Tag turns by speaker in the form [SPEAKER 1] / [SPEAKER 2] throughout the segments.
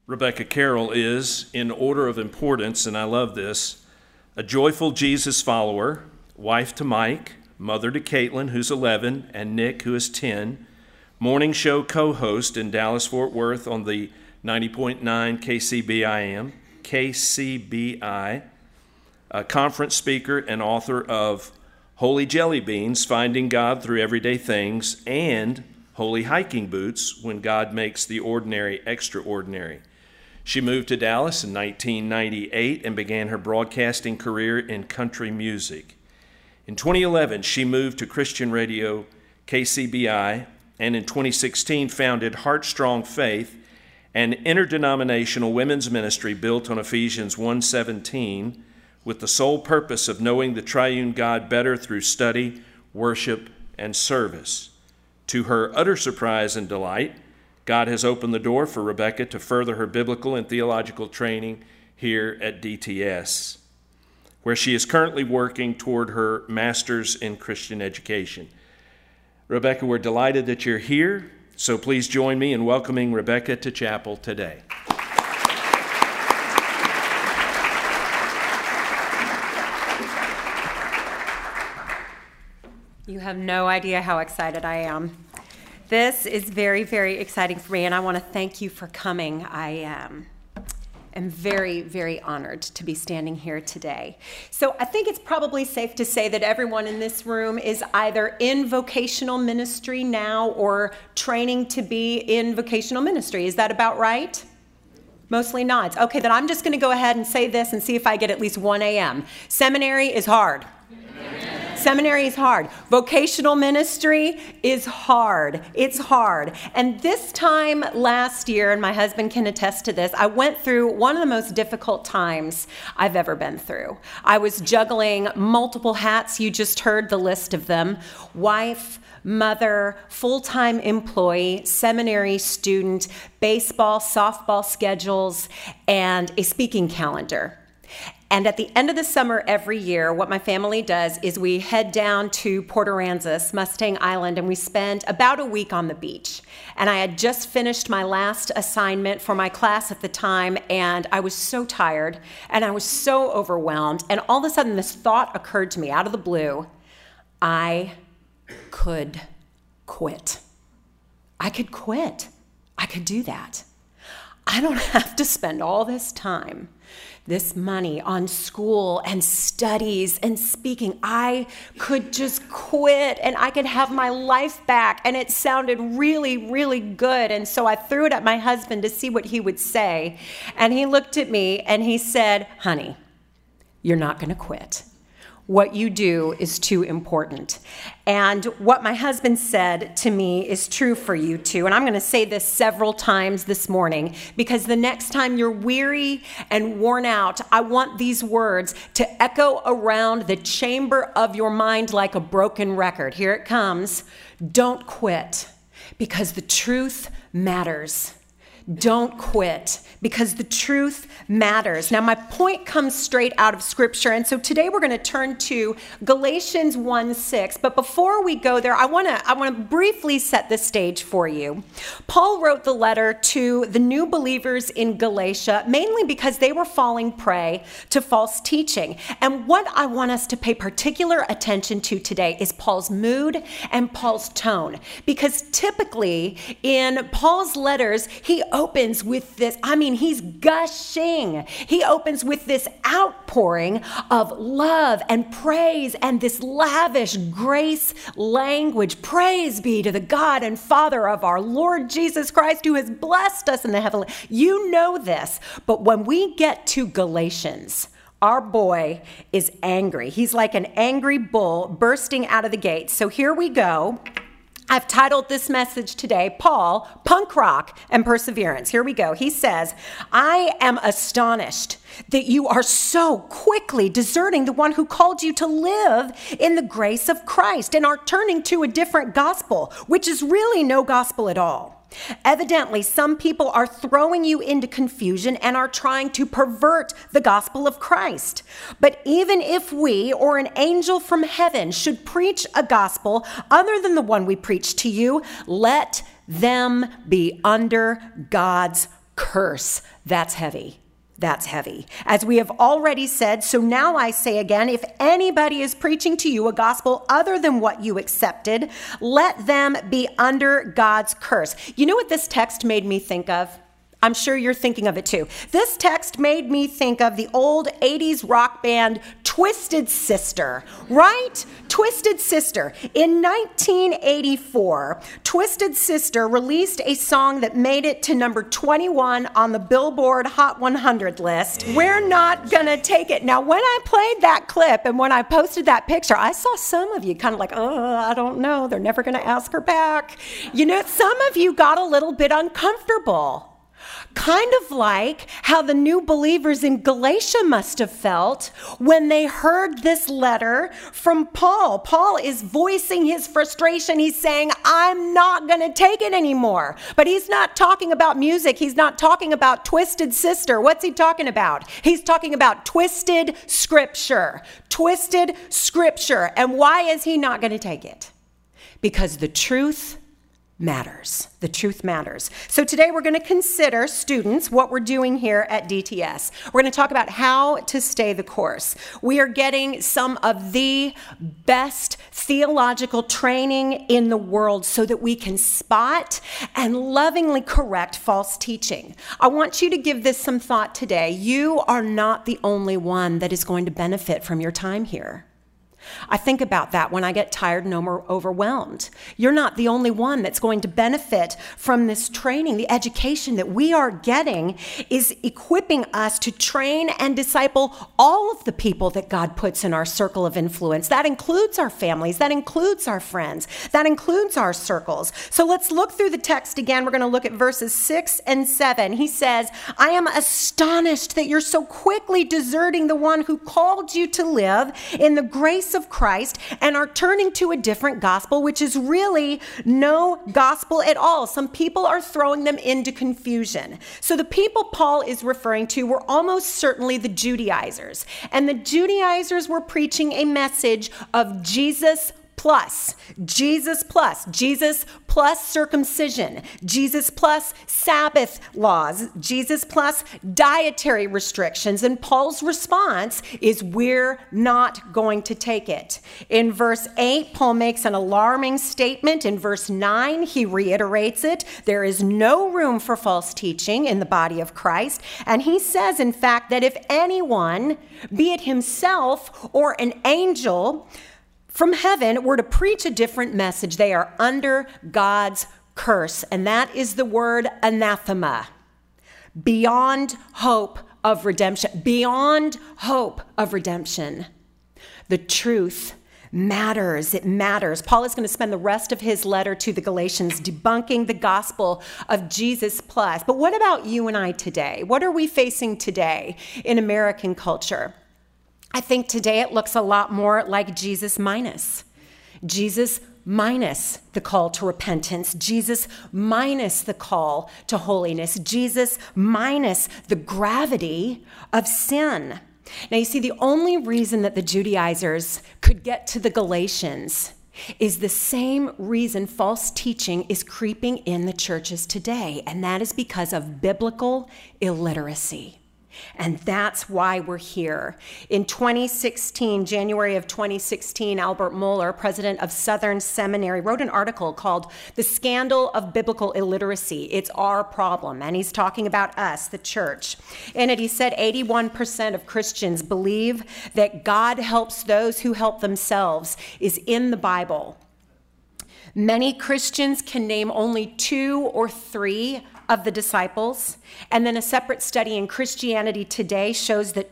[SPEAKER 1] Rebecca Carroll is, in order of importance, and I love this, a joyful Jesus follower, wife to Mike, mother to Caitlin, who's 11, and Nick, who is 10, morning show co-host in Dallas-Fort Worth on the 90.9 KCBI, a conference speaker and author of Holy Jelly Beans, Finding God Through Everyday Things, and Holy Hiking Boots, When God Makes the Ordinary Extraordinary. She moved to Dallas in 1998 and began her broadcasting career in country music. In 2011, she moved to Christian radio KCBI, and in 2016 founded Heartstrong Faith, an interdenominational women's ministry built on Ephesians 1:17, with the sole purpose of knowing the triune God better through study, worship, and service. To her utter surprise and delight, God has opened the door for Rebecca to further her biblical and theological training here at DTS, where she is currently working toward her master's in Christian education. Rebecca, we're delighted that you're here, so please join me in welcoming Rebecca to chapel today.
[SPEAKER 2] You have no idea how excited I am. This is very, very exciting for me, and I want to thank you for coming. I am very, very honored to be standing here today. So I think it's probably safe to say that everyone in this room is either in vocational ministry now or training to be in vocational ministry. Is that about right? Mostly nods. Okay, then I'm just going to go ahead and say this and see if I get at least 1 a.m. Seminary is hard. Seminary is hard. Vocational ministry is hard. It's hard. And this time last year, and my husband can attest to this, I went through one of the most difficult times I've ever been through. I was juggling multiple hats. You just heard the list of them. Wife, mother, full-time employee, seminary student, baseball, softball schedules, and a speaking calendar. And at the end of the summer every year, what my family does is we head down to Port Aransas, Mustang Island, and we spend about a week on the beach. And I had just finished my last assignment for my class at the time, and I was so tired, and I was so overwhelmed. And all of a sudden, this thought occurred to me out of the blue. I could quit. I could quit. I could do that. I don't have to spend all this time, this money on school and studies and speaking. I could just quit and I could have my life back. And it sounded really, really good. And so I threw it at my husband to see what he would say. And he looked at me and he said, "Honey, you're not going to quit. What you do is too important." And what my husband said to me is true for you too. And I'm going to say this several times this morning because the next time you're weary and worn out, I want these words to echo around the chamber of your mind like a broken record. Here it comes. Don't quit because the truth matters. Don't quit because the truth matters. Now, my point comes straight out of Scripture, and so today we're going to turn to Galatians 1:6. But before we go there, I want to briefly set the stage for you. Paul wrote the letter to the new believers in Galatia, mainly because they were falling prey to false teaching. And what I want us to pay particular attention to today is Paul's mood and Paul's tone, because typically in Paul's letters, he opens with this, he's gushing. He opens with this outpouring of love and praise and this lavish grace language. Praise be to the God and Father of our Lord Jesus Christ, who has blessed us in the heavenly. You know this, but when we get to Galatians, our boy is angry. He's like an angry bull bursting out of the gate. So here we go. I've titled this message today, Paul, Punk Rock and Perseverance. Here we go. He says, "I am astonished that you are so quickly deserting the one who called you to live in the grace of Christ and are turning to a different gospel, which is really no gospel at all. Evidently, some people are throwing you into confusion and are trying to pervert the gospel of Christ. But even if we or an angel from heaven should preach a gospel other than the one we preach to you, let them be under God's curse. That's heavy. That's heavy. As we have already said, so now I say again, if anybody is preaching to you a gospel other than what you accepted, let them be under God's curse. You know what this text made me think of? I'm sure you're thinking of it too. This text made me think of the old 80s rock band Twisted Sister, right? Twisted Sister. In 1984, Twisted Sister released a song that made it to number 21 on the Billboard Hot 100 list. We're Not Gonna Take It. Now, when I played that clip and when I posted that picture, I saw some of you kind of like, oh, I don't know. They're never gonna ask her back. You know, some of you got a little bit uncomfortable. Kind of like how the new believers in Galatia must have felt when they heard this letter from Paul. Paul is voicing his frustration. He's saying, I'm not going to take it anymore. But he's not talking about music. He's not talking about Twisted Sister. What's he talking about? He's talking about twisted scripture. Twisted scripture. And why is he not going to take it? Because the truth matters. The truth matters. So today we're going to consider, students, what we're doing here at DTS. We're going to talk about how to stay the course. We are getting some of the best theological training in the world so that we can spot and lovingly correct false teaching. I want you to give this some thought today. You are not the only one that is going to benefit from your time here. I think about that when I get tired and overwhelmed. You're not the only one that's going to benefit from this training. The education that we are getting is equipping us to train and disciple all of the people that God puts in our circle of influence. That includes our families. That includes our friends. That includes our circles. So let's look through the text again. We're going to look at verses 6 and 7. He says, I am astonished that you're so quickly deserting the one who called you to live in the grace of Christ and are turning to a different gospel, which is really no gospel at all. Some people are throwing them into confusion. So the people Paul is referring to were almost certainly the Judaizers. And the Judaizers were preaching a message of Jesus plus circumcision, Jesus plus Sabbath laws, Jesus plus dietary restrictions. And Paul's response is, we're not going to take it. In verse 8, Paul makes an alarming statement. In verse 9, he reiterates it. There is no room for false teaching in the body of Christ. And he says, in fact, that if anyone, be it himself or an angel from heaven, were to preach a different message, they are under God's curse. And that is the word anathema. Beyond hope of redemption. Beyond hope of redemption. The truth matters. It matters. Paul is going to spend the rest of his letter to the Galatians debunking the gospel of Jesus plus. But what about you and I today? What are we facing today in American culture? I think today it looks a lot more like Jesus minus. Jesus minus the call to repentance. Jesus minus the call to holiness. Jesus minus the gravity of sin. Now you see, the only reason that the Judaizers could get to the Galatians is the same reason false teaching is creeping in the churches today, and that is because of biblical illiteracy. And that's why we're here. In 2016, January of 2016, Albert Mohler, president of Southern Seminary, wrote an article called The Scandal of Biblical Illiteracy. It's our problem. And he's talking about us, the church. In it, he said 81% of Christians believe that God helps those who help themselves is in the Bible. Many Christians can name only 2 or 3 of the disciples. And then a separate study in Christianity Today shows that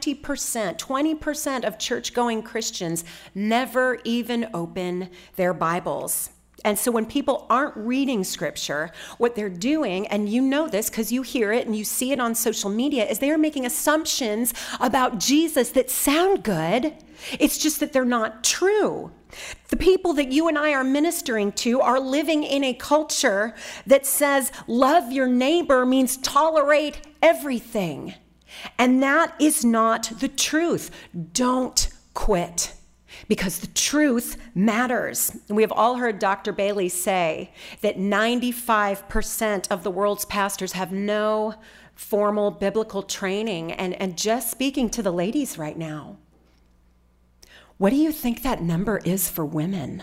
[SPEAKER 2] 20% of church-going Christians never even open their Bibles. And so when people aren't reading scripture, what they're doing, and you know this because you hear it and you see it on social media, is they are making assumptions about Jesus that sound good. It's just that they're not true. The people that you and I are ministering to are living in a culture that says love your neighbor means tolerate everything. And that is not the truth. Don't quit. because the truth matters. We have all heard Dr. Bailey say that 95% of the world's pastors have no formal biblical training. And just speaking to the ladies right now, what do you think that number is for women?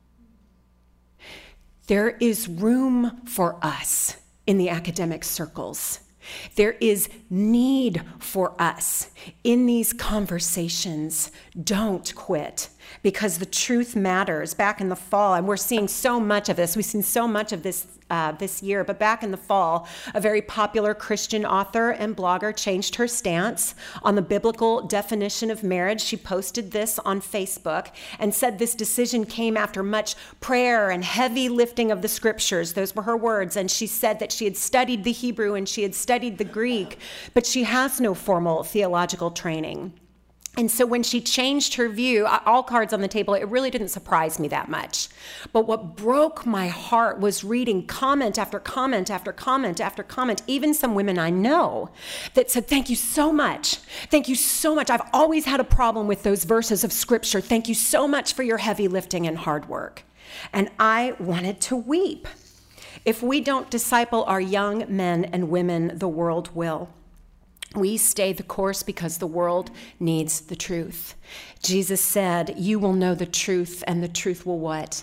[SPEAKER 2] There is room for us in the academic circles. There is need for us in these conversations. Don't quit, because the truth matters. Back in the fall, and we're seeing so much of this. We've seen so much of this this year, but back in the fall, a very popular Christian author and blogger changed her stance on the biblical definition of marriage. She posted this on Facebook and said this decision came after much prayer and heavy lifting of the scriptures. Those were her words. And she said that she had studied the Hebrew and she had studied the Greek, but she has no formal theological training. And so when she changed her view, all cards on the table, it really didn't surprise me that much. But what broke my heart was reading comment after comment after comment after comment, even some women I know that said, thank you so much. Thank you so much. I've always had a problem with those verses of scripture. Thank you so much for your heavy lifting and hard work. And I wanted to weep. If we don't disciple our young men and women, the world will. We stay the course because the world needs the truth. Jesus said, you will know the truth, and the truth will what?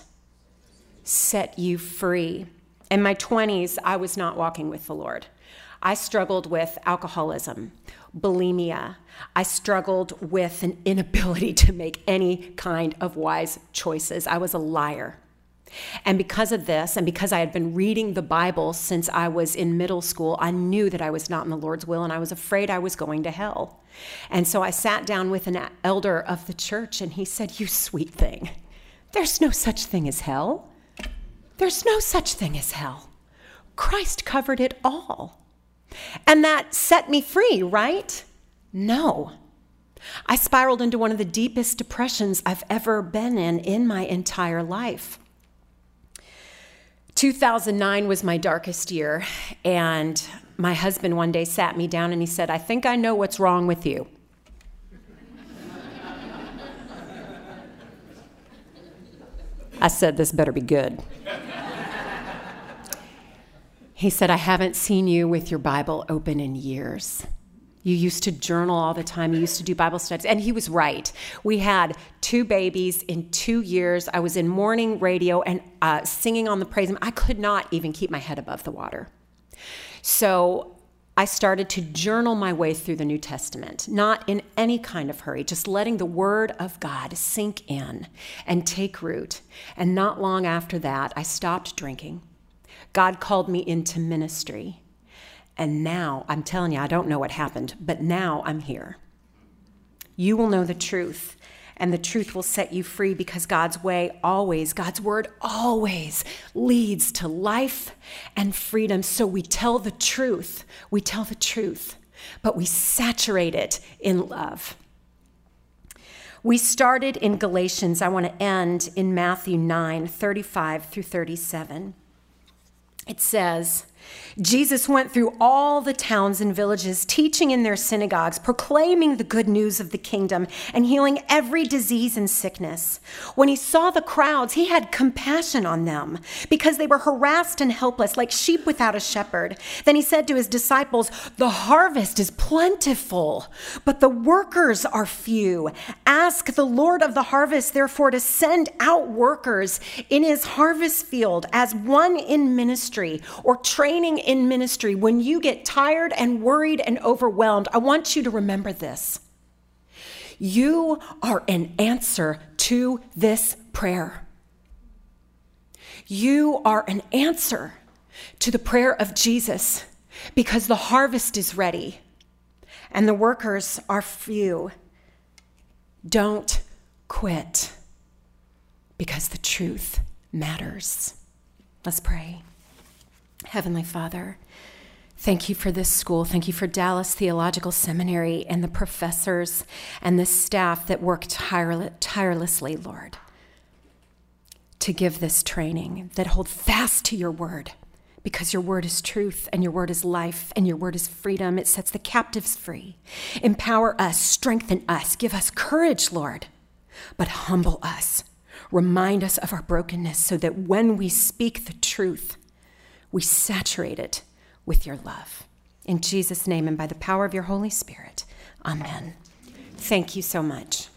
[SPEAKER 2] Set you free. In my 20s, I was not walking with the Lord. I struggled with alcoholism, bulimia. I struggled with an inability to make any kind of wise choices. I was a liar. And because of this, and because I had been reading the Bible since I was in middle school, I knew that I was not in the Lord's will, and I was afraid I was going to hell. And so I sat down with an elder of the church, and he said, you sweet thing, there's no such thing as hell. There's no such thing as hell. Christ covered it all. And that set me free, right? No. I spiraled into one of the deepest depressions I've ever been in my entire life. 2009 was my darkest year, and my husband one day sat me down and he said, I think I know what's wrong with you. I said, this better be good. He said, I haven't seen you with your Bible open in years. You used to journal all the time. You used to do Bible studies. And he was right. We had 2 babies in 2 years. I was in morning radio and singing on the praise. I could not even keep my head above the water. So I started to journal my way through the New Testament, not in any kind of hurry, just letting the Word of God sink in and take root. And not long after that, I stopped drinking. God called me into ministry. And now, I'm telling you, I don't know what happened, but now I'm here. You will know the truth, and the truth will set you free, because God's way always, God's word always leads to life and freedom. So we tell the truth, but we saturate it in love. We started in Galatians. I want to end in Matthew 9:35 through 37. It says, Jesus went through all the towns and villages, teaching in their synagogues, proclaiming the good news of the kingdom, and healing every disease and sickness. When he saw the crowds, he had compassion on them, because they were harassed and helpless, like sheep without a shepherd. Then he said to his disciples, the harvest is plentiful, but the workers are few. Ask the Lord of the harvest, therefore, to send out workers in his harvest field. As one in ministry or training in ministry, when you get tired and worried and overwhelmed, I want you to remember this. You are an answer to this prayer. You are an answer to the prayer of Jesus, because the harvest is ready and the workers are few. Don't quit, because the truth matters. Let's pray. Heavenly Father, thank you for this school. Thank you for Dallas Theological Seminary and the professors and the staff that work tirelessly, Lord, to give this training, that hold fast to your word, because your word is truth and your word is life and your word is freedom. It sets the captives free. Empower us, strengthen us, give us courage, Lord. but humble us. Remind us of our brokenness so that when we speak the truth, we saturate it with your love. In Jesus' name and by the power of your Holy Spirit, amen. Thank you so much.